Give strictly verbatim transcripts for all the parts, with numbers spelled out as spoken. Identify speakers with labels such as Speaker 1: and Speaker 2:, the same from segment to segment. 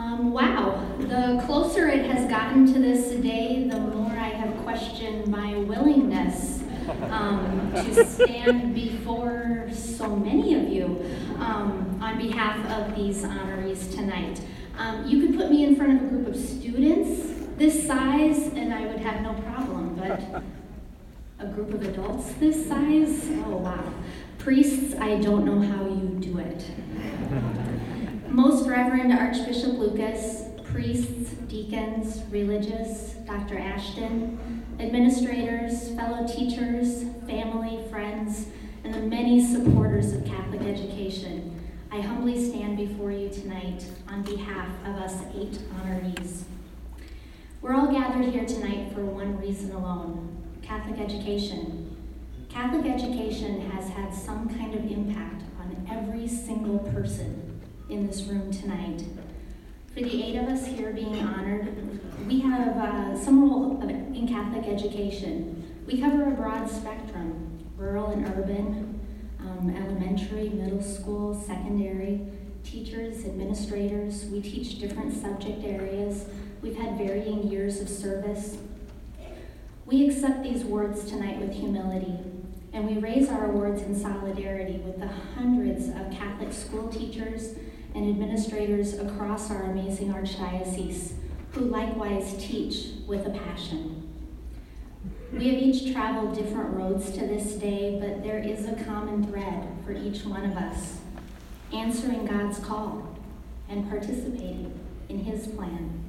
Speaker 1: Um, wow, the closer it has gotten to this day, the more I have questioned my willingness um, to stand before so many of you um, on behalf of these honorees tonight. Um, you could put me in front of a group of students this size and I would have no problem, but a group of adults this size, oh wow. Priests, I don't know how you do it. Most Reverend Archbishop Lucas, priests, deacons, religious, Doctor Ashton, administrators, fellow teachers, family, friends, and the many supporters of Catholic education, I humbly stand before you tonight on behalf of us eight honorees. We're all gathered here tonight for one reason alone, Catholic education. Catholic education has had some kind of impact on every single person in this room tonight. For the eight of us here being honored, we have uh, some role of, in Catholic education. We cover a broad spectrum, rural and urban, um, elementary, middle school, secondary, teachers, administrators. We teach different subject areas. We've had varying years of service. We accept these awards tonight with humility, and we raise our awards in solidarity with the hundreds of Catholic school teachers and administrators across our amazing archdiocese who likewise teach with a passion. We have each traveled different roads to this day, but there is a common thread for each one of us, answering God's call and participating in His plan.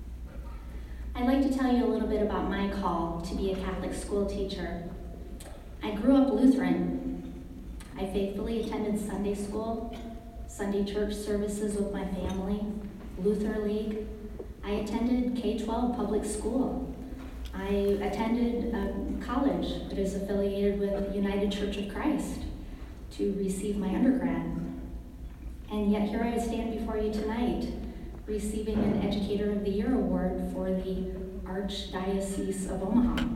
Speaker 1: I'd like to tell you a little bit about my call to be a Catholic school teacher. I grew up Lutheran. I faithfully attended Sunday school, Sunday church services with my family, Luther League. I attended K twelve public school. I attended a college that is affiliated with United Church of Christ to receive my undergrad. And yet here I stand before you tonight, receiving an Educator of the Year award for the Archdiocese of Omaha.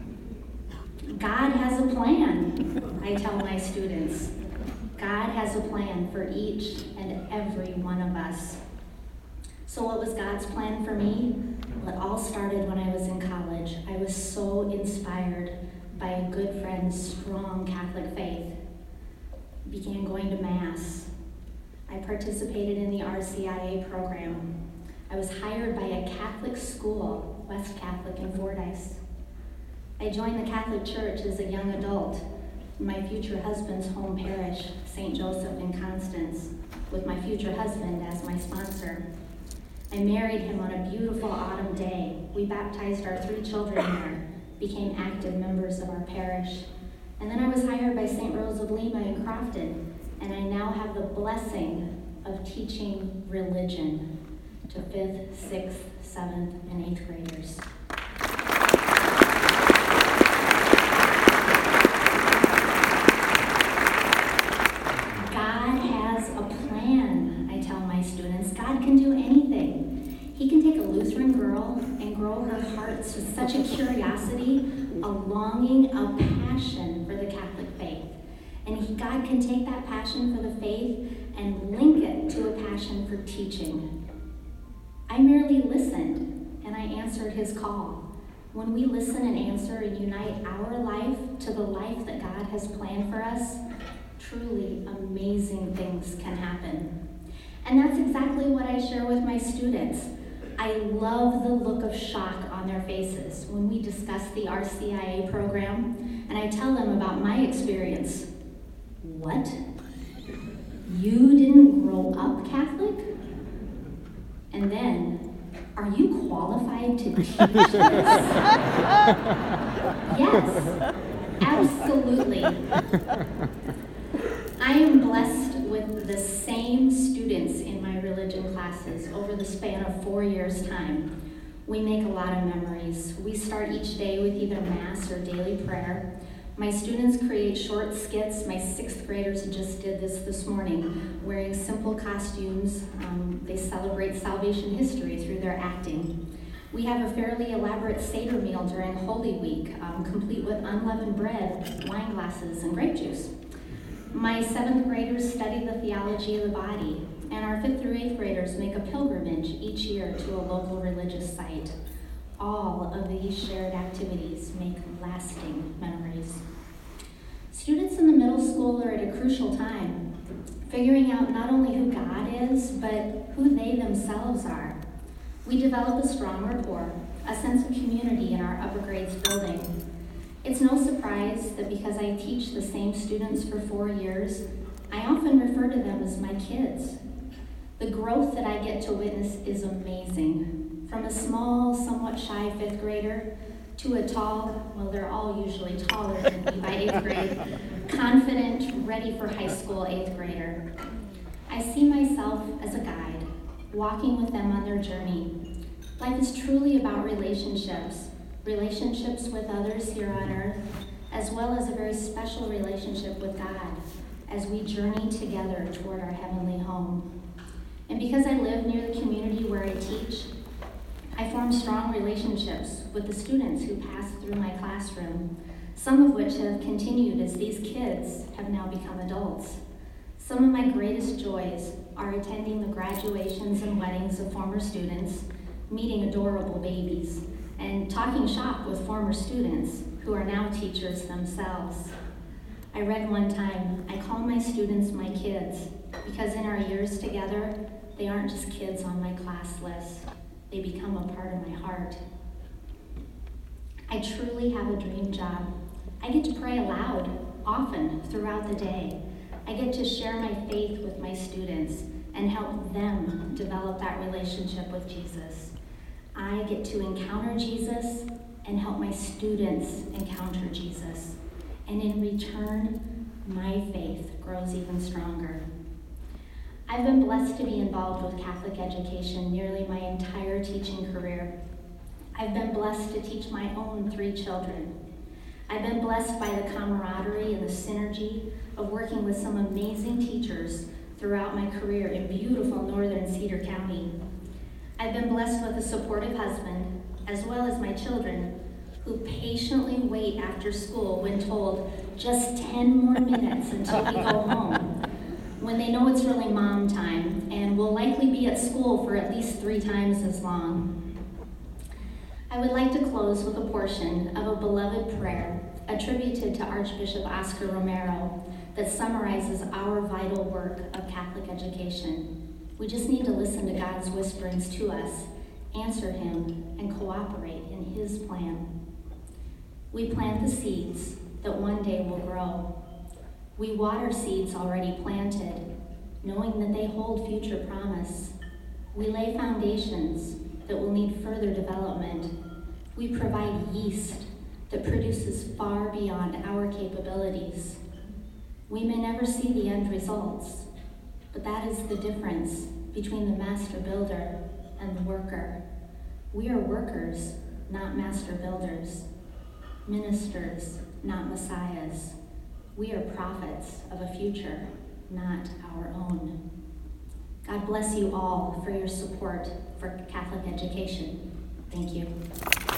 Speaker 1: God has a plan, I tell my students. God has a plan for each and every one of us. So what was God's plan for me? Well, it all started when I was in college. I was so inspired by a good friend's strong Catholic faith. I began going to Mass. I participated in the R C I A program. I was hired by a Catholic school, West Catholic in Fordyce. I joined the Catholic Church as a young adult in my future husband's home parish, Saint Joseph in Constance, with my future husband as my sponsor. I married him on a beautiful autumn day. We baptized our three children there, became active members of our parish. And then I was hired by Saint Rose of Lima in Crofton, and I now have the blessing of teaching religion to fifth, sixth, seventh, and eighth graders. God has a plan, I tell my students. God can do anything. He can take a Lutheran girl and grow her heart with such a curiosity, a longing, a passion for the Catholic faith. And he, God can take that passion for the faith and link it to a passion for teaching. I merely listened, and I answered his call. When we listen and answer and unite our life to the life that God has planned for us, truly amazing things can happen. And that's exactly what I share with my students. I love the look of shock on their faces when we discuss the R C I A program, and I tell them about my experience. What? You didn't grow up Catholic? And then, are you qualified to teach this? Yes, absolutely. I am blessed with the same students in my religion classes over the span of four years' time. We make a lot of memories. We start each day with either Mass or daily prayer. My students create short skits. My sixth graders just did this this morning, wearing simple costumes. Um, they celebrate salvation history through their acting. We have a fairly elaborate Seder meal during Holy Week, um, complete with unleavened bread, wine glasses, and grape juice. My seventh graders study the theology of the body. and our fifth through eighth graders make a pilgrimage each year to a local religious site. All of these shared activities make lasting memories. Students in the middle school are at a crucial time, figuring out not only who God is, but who they themselves are. We develop a strong rapport, a sense of community in our upper grades building. It's no surprise that because I teach the same students for four years, I often refer to them as my kids. The growth that I get to witness is amazing. From a small, somewhat shy fifth grader to a tall, well, they're all usually taller than me by eighth grade, confident, ready for high school eighth grader. I see myself as a guide, walking with them on their journey. Life is truly about relationships, relationships with others here on earth, as well as a very special relationship with God as we journey together toward our heavenly home. And because I live near the community where I teach, I form strong relationships with the students who pass through my classroom, some of which have continued as these kids have now become adults. Some of my greatest joys are attending the graduations and weddings of former students, meeting adorable babies, and talking shop with former students who are now teachers themselves. I read one time, I call my students my kids because in our years together, they aren't just kids on my class list. They become a part of my heart. I truly have a dream job. I get to pray aloud, often, throughout the day. I get to share my faith with my students and help them develop that relationship with Jesus. I get to encounter Jesus and help my students encounter Jesus. And in return, my faith grows even stronger. I've been blessed to be involved with Catholic education nearly my entire teaching career. I've been blessed to teach my own three children. I've been blessed by the camaraderie and the synergy of working with some amazing teachers throughout my career in beautiful northern Cedar County. I've been blessed with a supportive husband, as well as my children, who patiently wait after school when told just ten more minutes until we go home, when they know it's really mom time and will likely be at school for at least three times as long. I would like to close with a portion of a beloved prayer attributed to Archbishop Oscar Romero that summarizes our vital work of Catholic education. We just need to listen to God's whisperings to us, answer him, and cooperate in his plan. We plant the seeds that one day will grow. We water seeds already planted, knowing that they hold future promise. We lay foundations that will need further development. We provide yeast that produces far beyond our capabilities. We may never see the end results, but that is the difference between the master builder and the worker. We are workers, not master builders, ministers, not messiahs. We are prophets of a future, not our own. God bless you all for your support for Catholic education. Thank you.